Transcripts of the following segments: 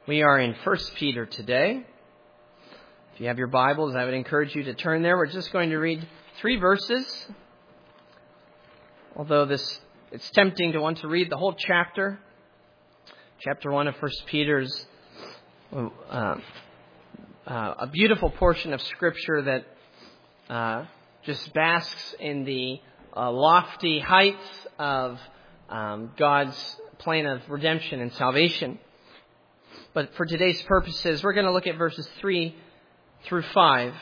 We are in 1 Peter today. If you have your Bibles, I would encourage you to turn there. We're just going to read 3 verses. Although it's tempting to want to read the whole chapter. Chapter 1 of 1 Peter is a beautiful portion of Scripture that just basks in the lofty heights of God's plan of redemption and salvation. But for today's purposes, we're going to look at verses 3 through 5.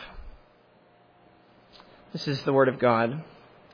This is the Word of God.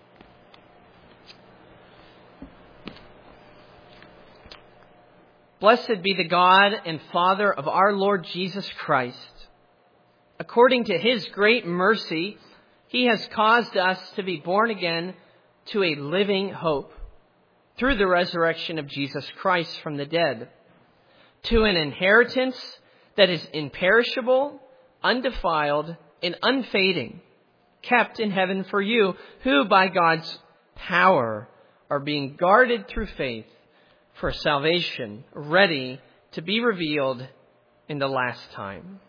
Blessed be the God and Father of our Lord Jesus Christ. According to His great mercy, He has caused us to be born again to a living hope through the resurrection of Jesus Christ from the dead, to an inheritance that is imperishable, undefiled, and unfading, kept in heaven for you, who by God's power are being guarded through faith for salvation, ready to be revealed in the last time.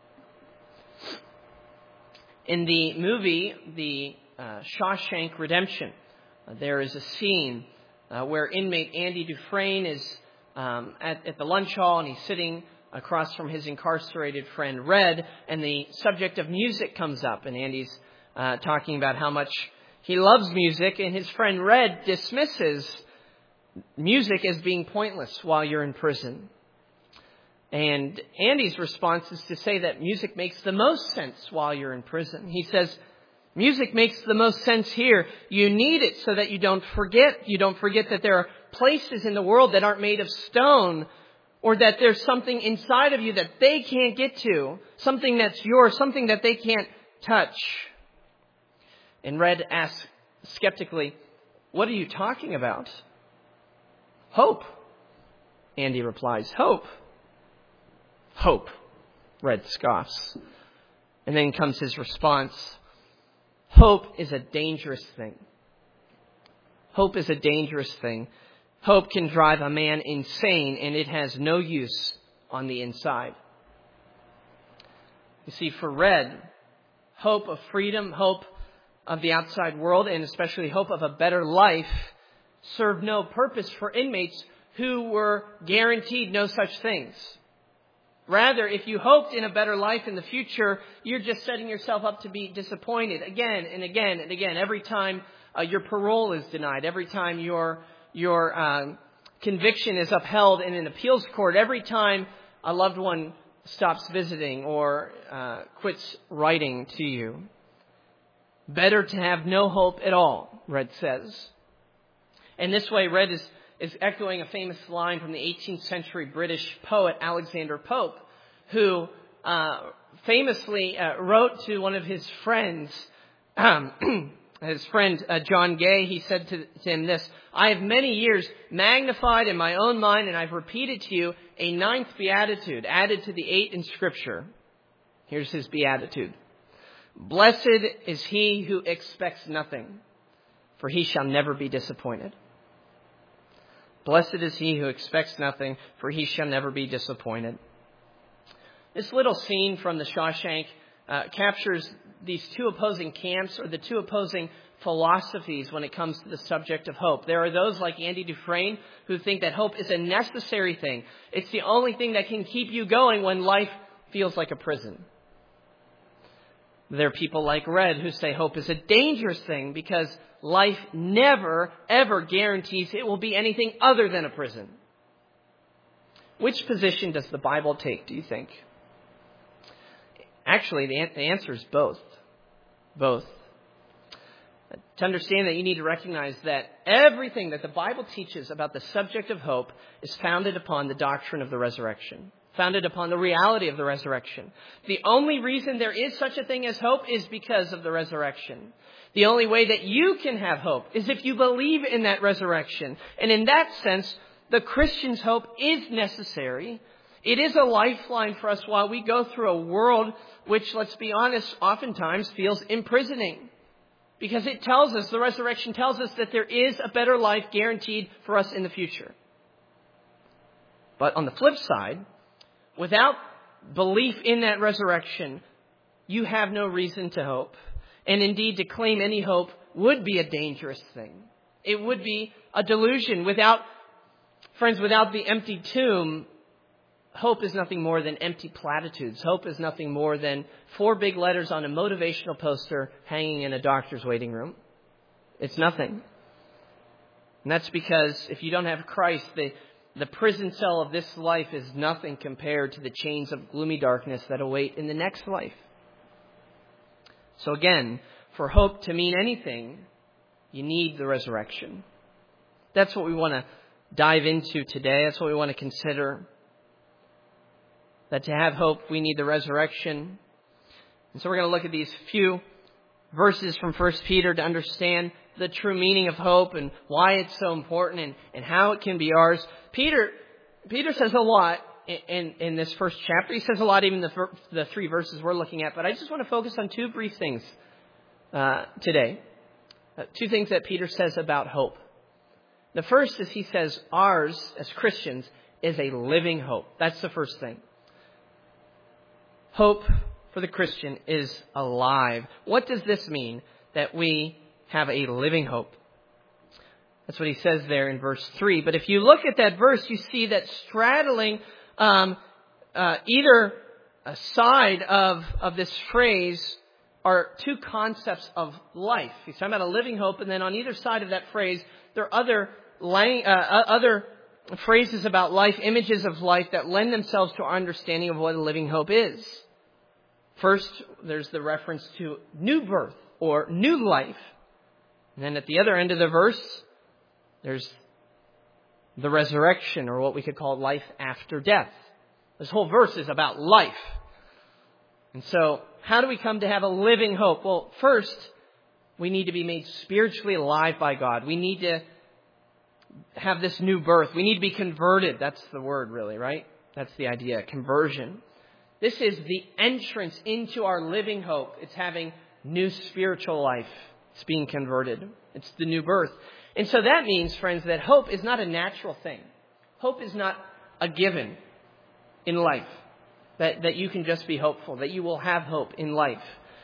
In the movie, The Shawshank Redemption, there is a scene where inmate Andy Dufresne is at the lunch hall, and he's sitting across from his incarcerated friend Red, and the subject of music comes up, and Andy's talking about how much he loves music, and his friend Red dismisses music as being pointless while you're in prison. And Andy's response is to say that music makes the most sense while you're in prison. He says, music makes the most sense here. You need it so that you don't forget. You don't forget that there are places in the world that aren't made of stone, or that there's something inside of you that they can't get to, something that's yours, something that they can't touch. And Red asks skeptically, what are you talking about? Hope. Andy replies, hope. Hope. Red scoffs. And then comes his response. Hope is a dangerous thing. Hope is a dangerous thing. Hope can drive a man insane, and it has no use on the inside. You see, for Red, hope of freedom, hope of the outside world, and especially hope of a better life, served no purpose for inmates who were guaranteed no such things. Rather, if you hoped in a better life in the future, you're just setting yourself up to be disappointed again and again and again. Every time your parole is denied, every time your conviction is upheld in an appeals court, every time a loved one stops visiting or quits writing to you. Better to have no hope at all, Red says. And this way, Red is echoing a famous line from the 18th century British poet Alexander Pope, who famously wrote to one of his friends, his friend John Gay. He said to him this, I have many years magnified in my own mind, and I've repeated to you a 9th beatitude added to the 8 in Scripture. Here's his beatitude. Blessed is he who expects nothing, for he shall never be disappointed. Blessed is he who expects nothing, for he shall never be disappointed. This little scene from The Shawshank captures these 2 opposing camps, or the 2 opposing philosophies when it comes to the subject of hope. There are those like Andy Dufresne who think that hope is a necessary thing. It's the only thing that can keep you going when life feels like a prison. There are people like Red who say hope is a dangerous thing because life never, ever guarantees it will be anything other than a prison. Which position does the Bible take, do you think? Actually, the answer is both. Both. To understand that, you need to recognize that everything that the Bible teaches about the subject of hope is founded upon the doctrine of the resurrection, founded upon the reality of the resurrection. The only reason there is such a thing as hope is because of the resurrection. The only way that you can have hope is if you believe in that resurrection. And in that sense, the Christian's hope is necessary. It is a lifeline for us while we go through a world which, let's be honest, oftentimes feels imprisoning. Because it tells us, the resurrection tells us that there is a better life guaranteed for us in the future. But on the flip side, Without belief in that resurrection, you have no reason to hope. And indeed, to claim any hope would be a dangerous thing. It would be a delusion. Without the empty tomb, hope is nothing more than empty platitudes. Hope is nothing more than 4 big letters on a motivational poster hanging in a doctor's waiting room. It's nothing. And that's because if you don't have Christ, the prison cell of this life is nothing compared to the chains of gloomy darkness that await in the next life. So again, for hope to mean anything, you need the resurrection. That's what we want to dive into today. That's what we want to consider. That to have hope, we need the resurrection. And so we're going to look at these few verses from 1 Peter to understand the true meaning of hope and why it's so important and how it can be ours. Peter says a lot in this first chapter. He says a lot even the 3 verses we're looking at. But I just want to focus on 2 brief things today. 2 things that Peter says about hope. The first is he says ours as Christians is a living hope. That's the first thing. Hope for the Christian is alive. What does this mean, that we have a living hope? That's what he says there in verse 3. But if you look at that verse, you see that straddling either a side of this phrase are 2 concepts of life. He's talking about a living hope, and then on either side of that phrase, there are other phrases about life, images of life that lend themselves to our understanding of what a living hope is. First, there's the reference to new birth or new life. And then at the other end of the verse, there's the resurrection, or what we could call life after death. This whole verse is about life. And so, how do we come to have a living hope? Well, first, we need to be made spiritually alive by God. We need to have this new birth. We need to be converted. That's the word, really, right? That's the idea, conversion. This is the entrance into our living hope. It's having new spiritual life. It's being converted. It's the new birth. And so that means, friends, that hope is not a natural thing. Hope is not a given in life. That you can just be hopeful, that you will have hope in life.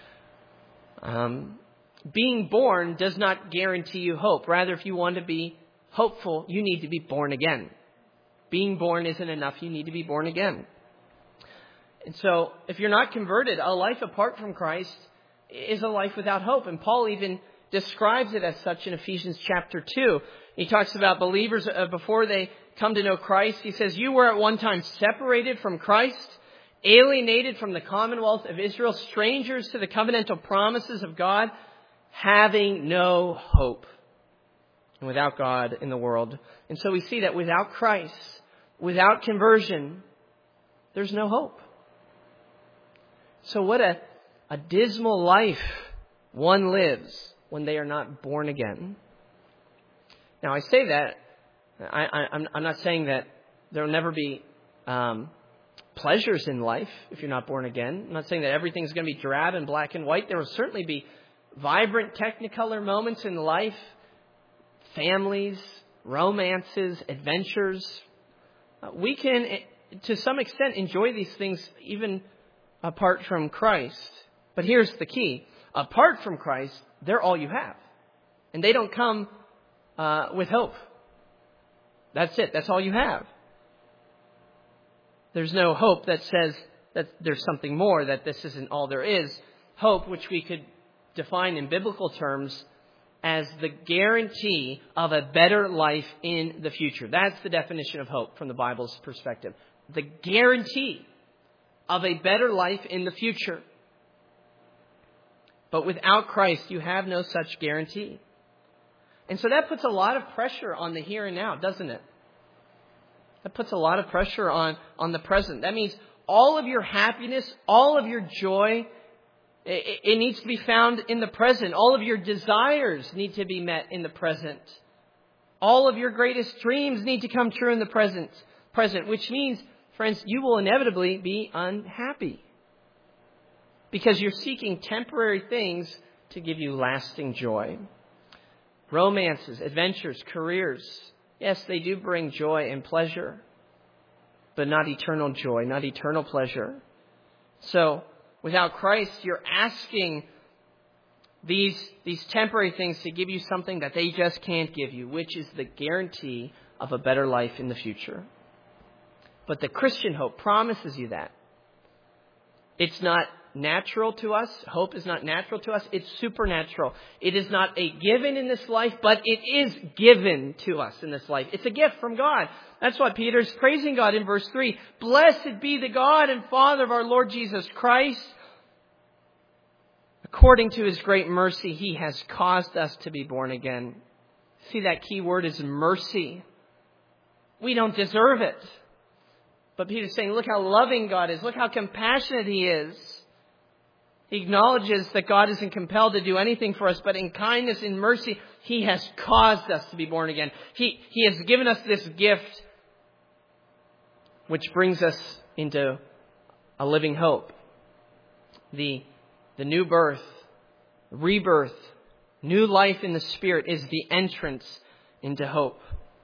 Being born does not guarantee you hope. Rather, if you want to be hopeful, you need to be born again. Being born isn't enough. You need to be born again. And so, if you're not converted, a life apart from Christ is a life without hope. And Paul even describes it as such in Ephesians chapter 2. He talks about believers before they come to know Christ. He says, you were at one time separated from Christ, alienated from the commonwealth of Israel, strangers to the covenantal promises of God, having no hope, and without God in the world. And so we see that without Christ, without conversion, there's no hope. So what a dismal life one lives when they are not born again. Now I say that, I'm not saying that there will never be pleasures in life if you're not born again. I'm not saying that everything's going to be drab and black and white. There will certainly be vibrant technicolor moments in life, families, romances, adventures. We can, to some extent, enjoy these things even apart from Christ. But here's the key. Apart from Christ, they're all you have. And they don't come with hope. That's it. That's all you have. There's no hope that says that there's something more, that this isn't all there is. Hope, which we could define in biblical terms as the guarantee of a better life in the future. That's the definition of hope from the Bible's perspective. The guarantee of a better life in the future. But without Christ, you have no such guarantee. And so that puts a lot of pressure on the here and now, doesn't it? That puts a lot of pressure on the present. That means all of your happiness, all of your joy, it needs to be found in the present. All of your desires need to be met in the present. All of your greatest dreams need to come true in the present, which means, friends, you will inevitably be unhappy because you're seeking temporary things to give you lasting joy. Romances, adventures, careers, yes, they do bring joy and pleasure. but not eternal joy, not eternal pleasure. So, without Christ, you're asking these temporary things to give you something that they just can't give you, which is the guarantee of a better life in the future. But the Christian hope promises you that. It's not natural to us. Hope is not natural to us. It's supernatural. It is not a given in this life, but it is given to us in this life. It's a gift from God. That's why Peter's praising God in verse 3. Blessed be the God and Father of our Lord Jesus Christ. According to His great mercy, He has caused us to be born again. See, that key word is mercy. We don't deserve it. But Peter's saying, look how loving God is. Look how compassionate He is. He acknowledges that God isn't compelled to do anything for us, but in kindness and mercy, He has caused us to be born again. He has given us this gift, which brings us into a living hope. The new birth, rebirth, new life in the Spirit is the entrance into hope.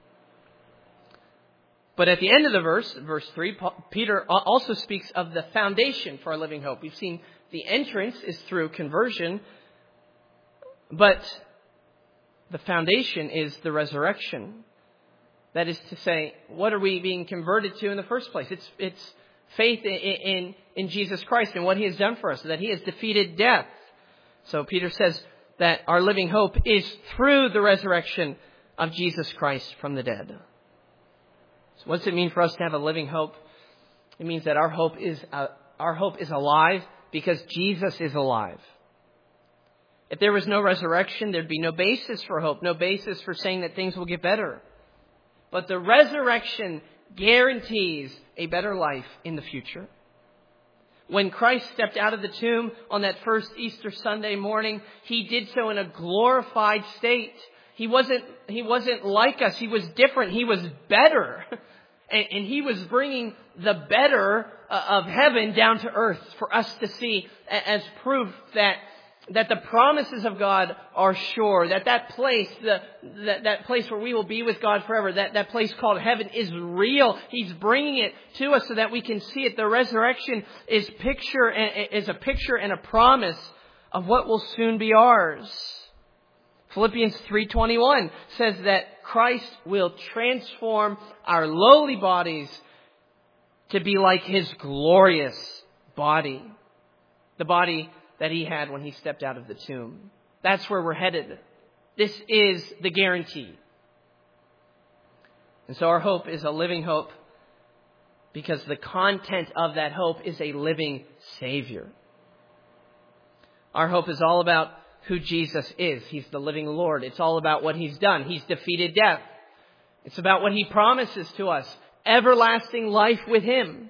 But at the end of the verse 3, Peter also speaks of the foundation for our living hope. We've seen the entrance is through conversion, but the foundation is the resurrection. That is to say, what are we being converted to in the first place? It's faith in Jesus Christ and what He has done for us, that He has defeated death. So Peter says that our living hope is through the resurrection of Jesus Christ from the dead. So what does it mean for us to have a living hope? It means that our hope is alive because Jesus is alive. If there was no resurrection, there'd be no basis for hope, no basis for saying that things will get better. But the resurrection guarantees a better life in the future. When Christ stepped out of the tomb on that first Easter Sunday morning, He did so in a glorified state. He wasn't like us. He was different. He was better. And He was bringing the better of heaven down to earth for us to see as proof that the promises of God are sure, that place, that place where we will be with God forever, that place called heaven is real. He's bringing it to us so that we can see it. The resurrection is a picture and a promise of what will soon be ours. Philippians 3:21 says that Christ will transform our lowly bodies to be like His glorious body. The body that He had when He stepped out of the tomb. That's where we're headed. This is the guarantee. And so our hope is a living hope because the content of that hope is a living Savior. Our hope is all about who Jesus is. He's the living Lord. It's all about what He's done. He's defeated death. It's about what He promises to us. Everlasting life with Him.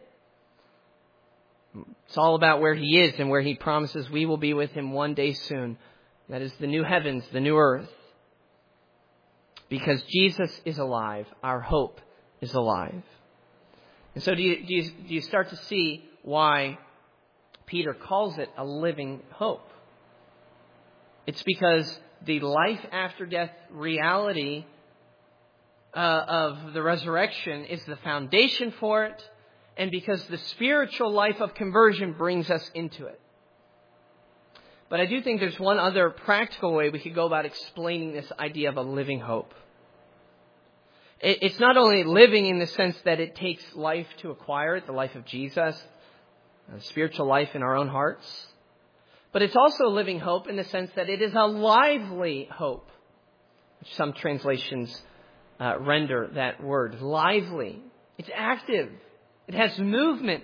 It's all about where He is and where He promises we will be with Him one day soon. That is the new heavens, the new earth. Because Jesus is alive, our hope is alive. And so do you start to see why Peter calls it a living hope? It's because the life after death reality of the resurrection is the foundation for it, and because the spiritual life of conversion brings us into it. But I do think there's one other practical way we could go about explaining this idea of a living hope. It's not only living in the sense that it takes life to acquire it, the life of Jesus, a spiritual life in our own hearts, but it's also a living hope in the sense that it is a lively hope, which some translations render that word, lively. It's active. It has movement.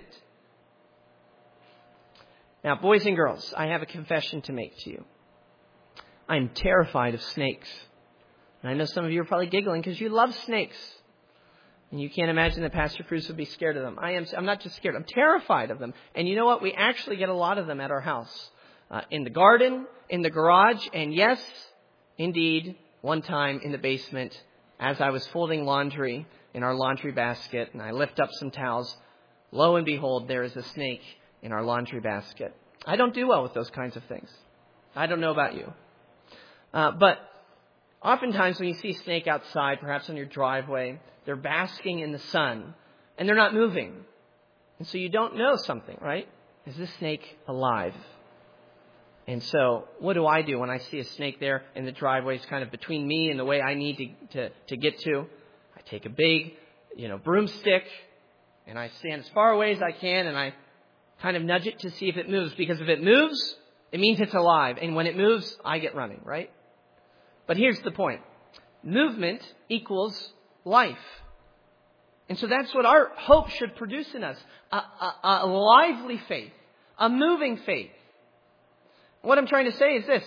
Now, boys and girls, I have a confession to make to you. I'm terrified of snakes. And I know some of you are probably giggling because you love snakes. And you can't imagine that Pastor Cruz would be scared of them. I'm not just scared. I'm terrified of them. And you know what? We actually get a lot of them at our house. In the garden, in the garage, and yes, indeed, one time in the basement, as I was folding laundry in our laundry basket, and I lift up some towels, lo and behold, there is a snake in our laundry basket. I don't do well with those kinds of things. I don't know about you. But oftentimes when you see a snake outside, perhaps on your driveway, they're basking in the sun. and they're not moving. And so you don't know something, right? Is this snake alive? And so what do I do when I see a snake there in the driveway? It's kind of between me and the way I need to get to. I take a big, broomstick, and I stand as far away as I can, and I kind of nudge it to see if it moves. Because if it moves, it means it's alive. And when it moves, I get running, right? But here's the point. Movement equals life. And so that's what our hope should produce in us. A lively faith. A moving faith. What I'm trying to say is this.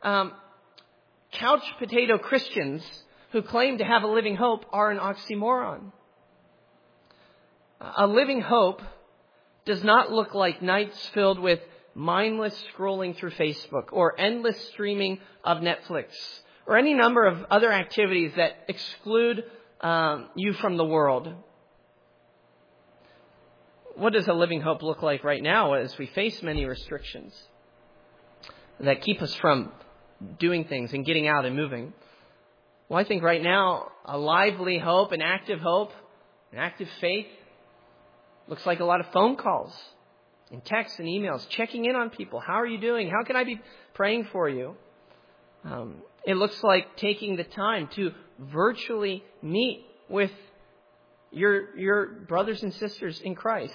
Couch potato Christians who claim to have a living hope are an oxymoron. A living hope does not look like nights filled with mindless scrolling through Facebook or endless streaming of Netflix or any number of other activities that exclude you from the world. What does a living hope look like right now as we face many restrictions that keep us from doing things and getting out and moving? Well, I think right now a lively hope, an active faith looks like a lot of phone calls and texts and emails, checking in on people. How are you doing? How can I be praying for you? It looks like taking the time to virtually meet with your brothers and sisters in Christ.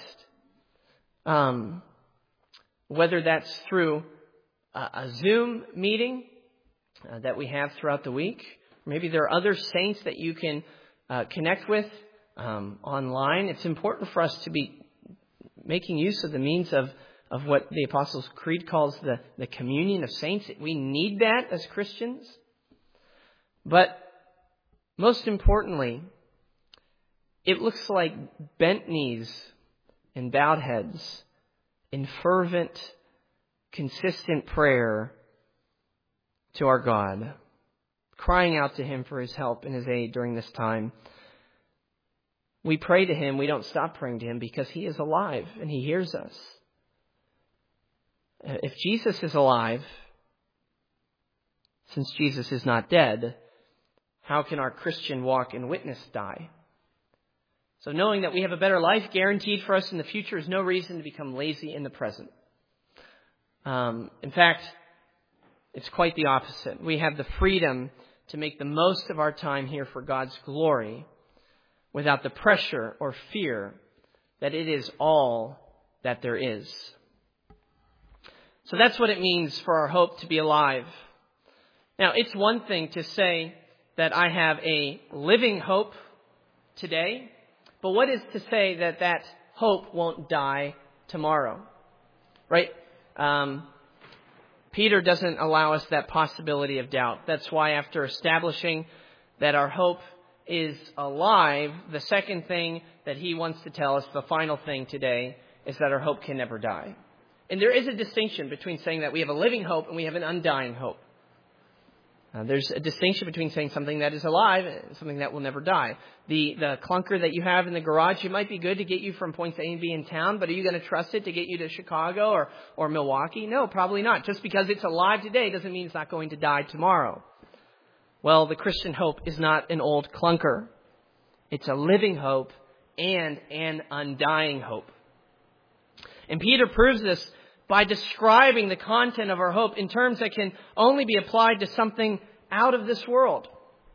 Whether that's through a Zoom meeting that we have throughout the week. Maybe there are other saints that you can connect with online. It's important for us to be making use of the means of what the Apostles' Creed calls the communion of saints. We need that as Christians. But most importantly, it looks like bent knees and bowed heads in fervent, consistent prayer to our God, crying out to Him for His help and His aid during this time. We pray to Him. We don't stop praying to Him because He is alive and He hears us. If Jesus is alive, since Jesus is not dead, how can our Christian walk and witness die? So knowing that we have a better life guaranteed for us in the future is no reason to become lazy in the present. In fact, it's quite the opposite. We have the freedom to make the most of our time here for God's glory without the pressure or fear that it is all that there is. So that's what it means for our hope to be alive. Now, it's one thing to say that I have a living hope today, but what is to say that that hope won't die tomorrow? Right? Peter doesn't allow us that possibility of doubt. That's why after establishing that our hope is alive, the second thing that he wants to tell us, the final thing today, is that our hope can never die. And there is a distinction between saying that we have a living hope and we have an undying hope. There's a distinction between saying something that is alive and something that will never die. The clunker that you have in the garage, it might be good to get you from points A and B in town, but are you going to trust it to get you to Chicago or Milwaukee? No, probably not. Just because it's alive today doesn't mean it's not going to die tomorrow. Well, the Christian hope is not an old clunker. It's a living hope and an undying hope. And Peter proves this by describing the content of our hope in terms that can only be applied to something out of this world.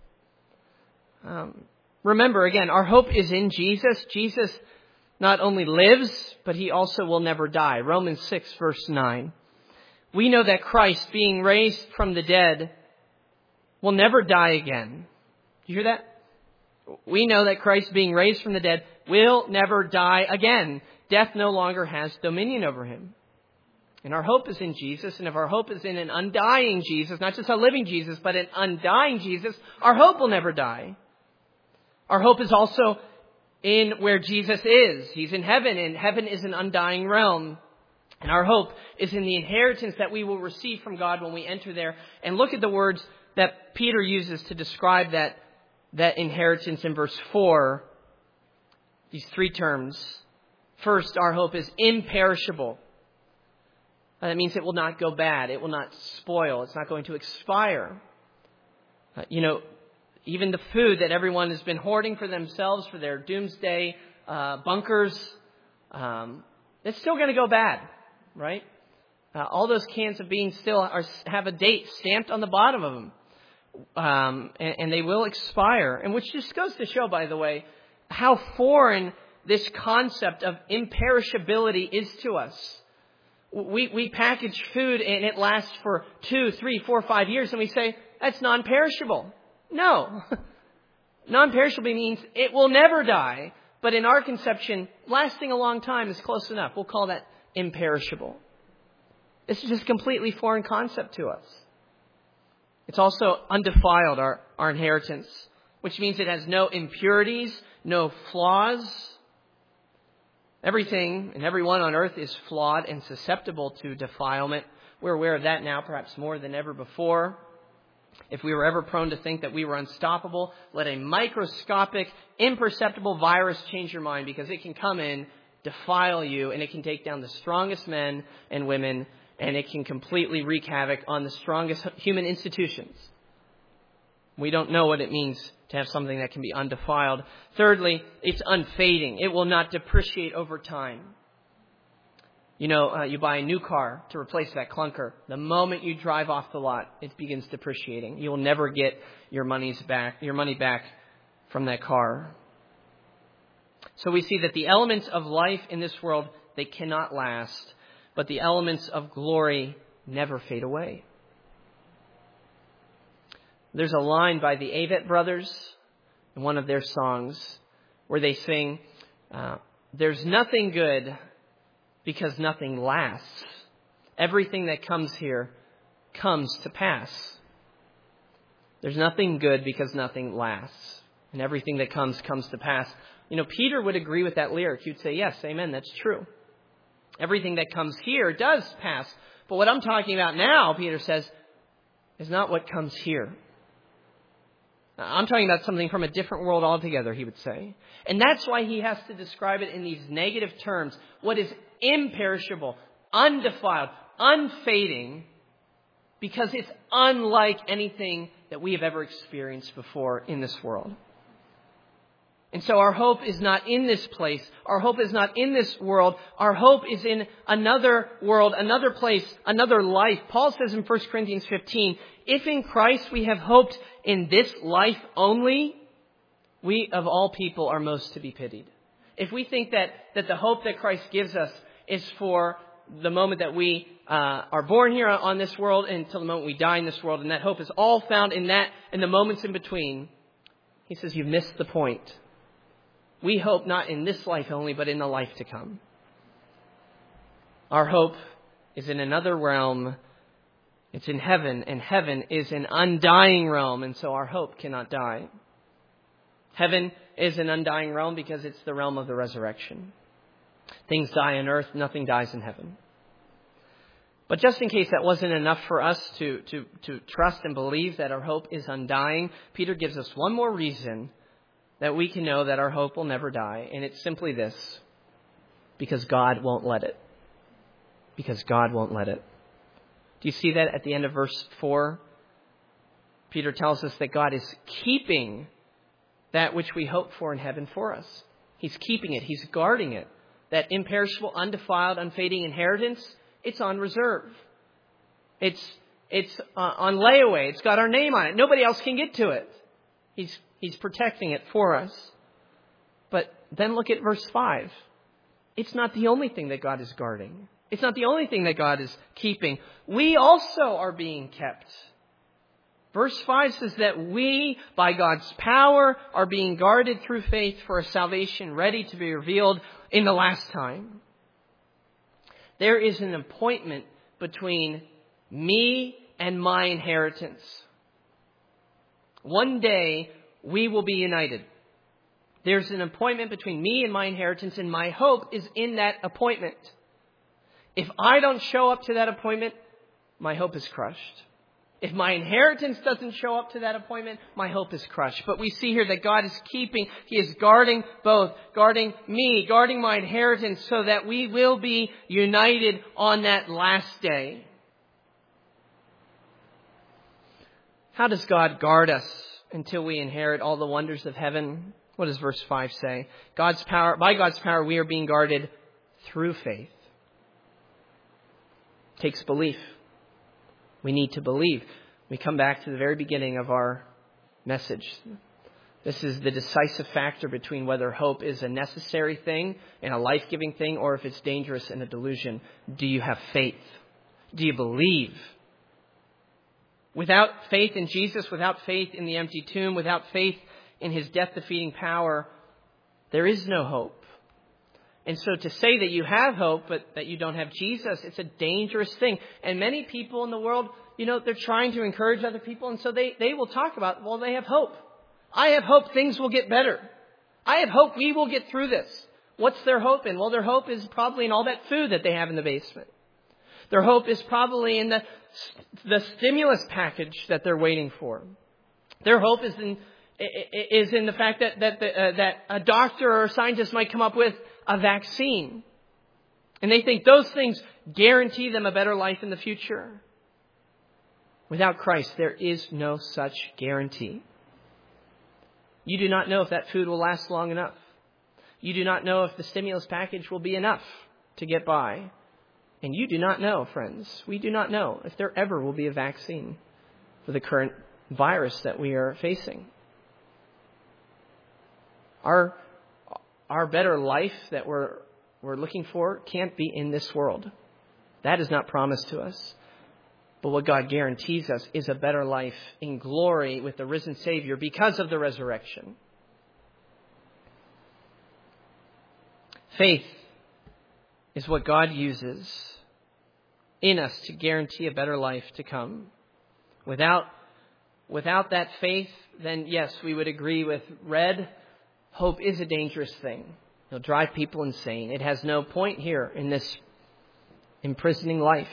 Remember, again, our hope is in Jesus. Jesus not only lives, but He also will never die. Romans 6, verse 9. We know that Christ, being raised from the dead, will never die again. Do you hear that? We know that Christ, being raised from the dead, will never die again. Death no longer has dominion over Him. And our hope is in Jesus. And if our hope is in an undying Jesus, not just a living Jesus, but an undying Jesus, our hope will never die. Our hope is also in where Jesus is. He's in heaven, and heaven is an undying realm. And our hope is in the inheritance that we will receive from God when we enter there. And look at the words that Peter uses to describe that inheritance in verse 4. These three terms. First, our hope is imperishable. That means it will not go bad. It will not spoil. It's not going to expire. Even the food that everyone has been hoarding for themselves for their doomsday bunkers, it's still going to go bad, right? All those cans of beans still have a date stamped on the bottom of them. And they will expire. And which just goes to show, by the way, how foreign this concept of imperishability is to us. We package food and it lasts for 2, 3, 4, 5 years, and we say, that's non-perishable. No. Non-perishable means it will never die. But in our conception, lasting a long time is close enough. We'll call that imperishable. This is just a completely foreign concept to us. It's also undefiled, our inheritance, which means it has no impurities, no flaws. Everything and everyone on earth is flawed and susceptible to defilement. We're aware of that now, perhaps more than ever before. If we were ever prone to think that we were unstoppable, let a microscopic, imperceptible virus change your mind, because it can come in, defile you, and it can take down the strongest men and women, and it can completely wreak havoc on the strongest human institutions. We don't know what it means to have something that can be undefiled. Thirdly, it's unfading. It will not depreciate over time. You buy a new car to replace that clunker. The moment you drive off the lot, it begins depreciating. You will never get your money back from that car. So we see that the elements of life in this world, they cannot last, but the elements of glory never fade away. There's a line by the Avett Brothers in one of their songs where they sing, there's nothing good because nothing lasts. Everything that comes here comes to pass. There's nothing good because nothing lasts. And everything that comes to pass. Peter would agree with that lyric. He'd say, yes, amen, that's true. Everything that comes here does pass. But what I'm talking about now, Peter says, is not what comes here. I'm talking about something from a different world altogether, he would say. And that's why he has to describe it in these negative terms. What is imperishable, undefiled, unfading, because it's unlike anything that we have ever experienced before in this world. And so our hope is not in this place. Our hope is not in this world. Our hope is in another world, another place, another life. Paul says in 1 Corinthians 15, if in Christ we have hoped in this life only, we of all people are most to be pitied. If we think that the hope that Christ gives us is for the moment that we are born here on this world until the moment we die in this world, and that hope is all found in the moments in between, he says you've missed the point. We hope not in this life only, but in the life to come. Our hope is in another realm. It's in heaven, and heaven is an undying realm, and so our hope cannot die. Heaven is an undying realm because it's the realm of the resurrection. Things die on earth, nothing dies in heaven. But just in case that wasn't enough for us to trust and believe that our hope is undying, Peter gives us one more reason that we can know that our hope will never die. And it's simply this: because God won't let it. Because God won't let it. Do you see that at the end of verse 4? Peter tells us that God is keeping that which we hope for in heaven for us. He's keeping it. He's guarding it. That imperishable, undefiled, unfading inheritance, it's on reserve. It's on layaway. It's got our name on it. Nobody else can get to it. He's protecting it for us. But then look at verse 5. It's not the only thing that God is guarding. It's not the only thing that God is keeping. We also are being kept. Verse 5 says that we, by God's power, are being guarded through faith for a salvation ready to be revealed in the last time. There is an appointment between me and my inheritance. One day, we will be united. There's an appointment between me and my inheritance, and my hope is in that appointment. If I don't show up to that appointment, my hope is crushed. If my inheritance doesn't show up to that appointment, my hope is crushed. But we see here that God is keeping, He is guarding both, guarding me, guarding my inheritance, so that we will be united on that last day. How does God guard us until we inherit all the wonders of heaven? What does verse 5 say? By God's power, we are being guarded through faith. It takes belief. We need to believe. We come back to the very beginning of our message. This is the decisive factor between whether hope is a necessary thing and a life-giving thing, or if it's dangerous and a delusion. Do you have faith? Do you believe? Without faith in Jesus, without faith in the empty tomb, without faith in his death-defeating power, there is no hope. And so to say that you have hope, but that you don't have Jesus, it's a dangerous thing. And many people in the world, they're trying to encourage other people. And so they will talk about, well, they have hope. I have hope things will get better. I have hope we will get through this. What's their hope in? Well, their hope is probably in all that food that they have in the basement. Their hope is probably in the stimulus package that they're waiting for. Their hope is in the fact that a doctor or a scientist might come up with a vaccine. And they think those things guarantee them a better life in the future. Without Christ, there is no such guarantee. You do not know if that food will last long enough. You do not know if the stimulus package will be enough to get by. And you do not know, friends, we do not know if there ever will be a vaccine for the current virus that we are facing. Our better life that we're looking for can't be in this world. That is not promised to us. But what God guarantees us is a better life in glory with the risen Savior because of the resurrection. Faith is what God uses in us to guarantee a better life to come. Without that faith, then yes, we would agree with Red. Hope is a dangerous thing. It'll drive people insane. It has no point here in this imprisoning life.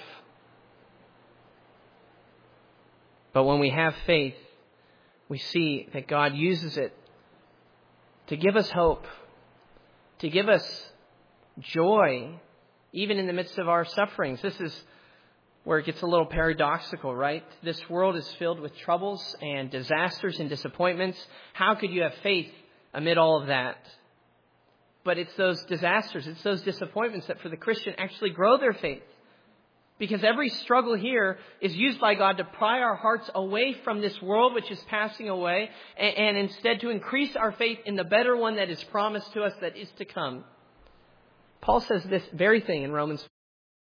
But when we have faith, we see that God uses it to give us hope, to give us joy, even in the midst of our sufferings. This is where it gets a little paradoxical, right? This world is filled with troubles and disasters and disappointments. How could you have faith amid all of that? But it's those disasters, it's those disappointments that for the Christian actually grow their faith. Because every struggle here is used by God to pry our hearts away from this world which is passing away and instead to increase our faith in the better one that is promised to us that is to come. Paul says this very thing in Romans 5.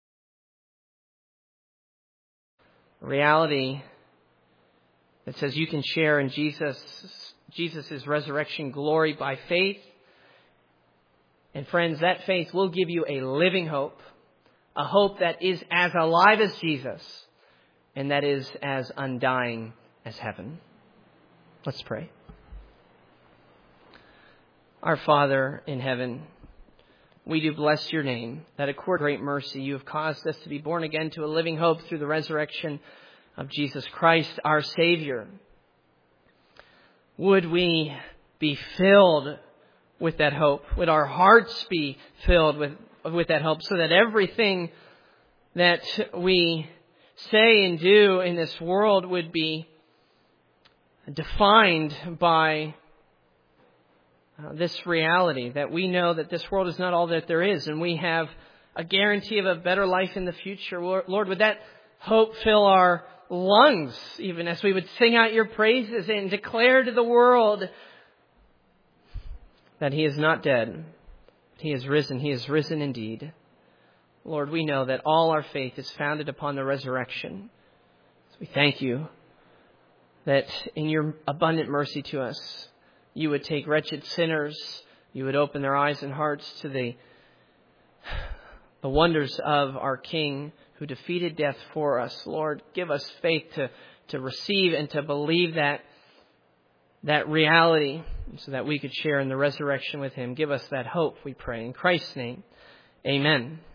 Reality that says you can share in Jesus' resurrection glory by faith. And friends, that faith will give you a living hope. A hope that is as alive as Jesus and that is as undying as heaven. Let's pray. Our Father in heaven, we do bless your name that according to great mercy you have caused us to be born again to a living hope through the resurrection of Jesus Christ, our Savior. Would we be filled with that hope? Would our hearts be filled with that hope so that everything that we say and do in this world would be defined by this reality, that we know that this world is not all that there is and we have a guarantee of a better life in the future. Lord, would that hope fill our lungs even as we would sing out your praises and declare to the world that he is not dead. He is risen. He is risen indeed. Lord, we know that all our faith is founded upon the resurrection. So we thank you that in your abundant mercy to us, you would take wretched sinners, you would open their eyes and hearts to the wonders of our King who defeated death for us. Lord, give us faith to receive and to believe that reality so that we could share in the resurrection with him. Give us that hope, we pray. In Christ's name, amen.